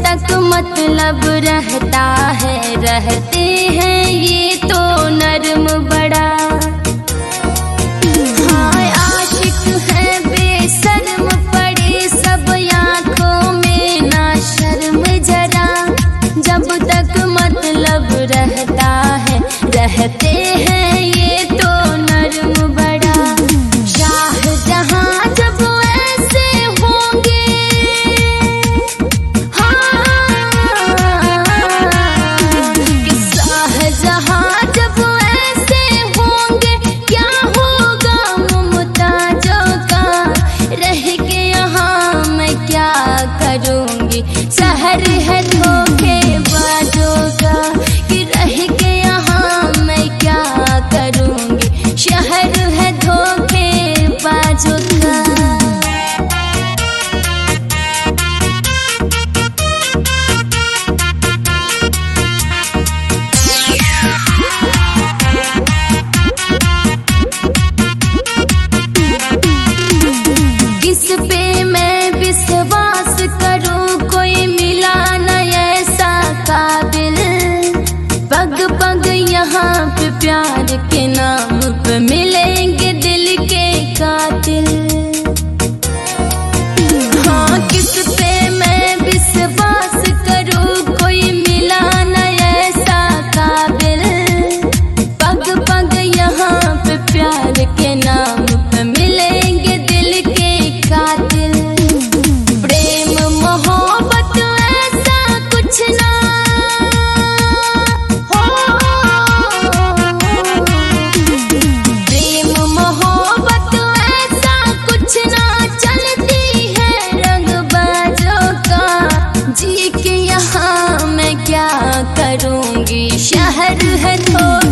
तक मतलब रहता है, रहते हैं ये तो नर्म बड़ा। हाँ आशिक है बेशर्म पड़े सब आँखों में ना शर्म जरा। जब तक मतलब रहता है, रहते हैं ये तो नर्म बड़ा। शाहजहां जब ऐसे होंगे, कि शाहजहां जब ऐसे होंगे, क्या होगा मुमताजों का। रह के यहाँ मैं क्या करूँगी, शहर है धोखेबाजों का। कि रह के यहाँ मैं क्या करूँगी, शहर है धोखेबाजों का। किस पे मैं विश्वास करूं, कोई मिला न ऐसा काबिल। पग पग यहाँ पे प्यार के नाम पे मिलेंगे दिल के कातिल। हाँ किस पे मैं विश्वास करूं, कोई मिला न ऐसा काबिल। पग पग यहाँ पे प्यार के नाम पे मिलेंगे दिल के कातिल। प्रेम मोहब्बत ऐसा कुछ ना हो, प्रेम मोहब्बत ऐसा कुछ ना चलती है रंगबाजों का। जी के यहाँ मैं क्या करूँगी, शहर है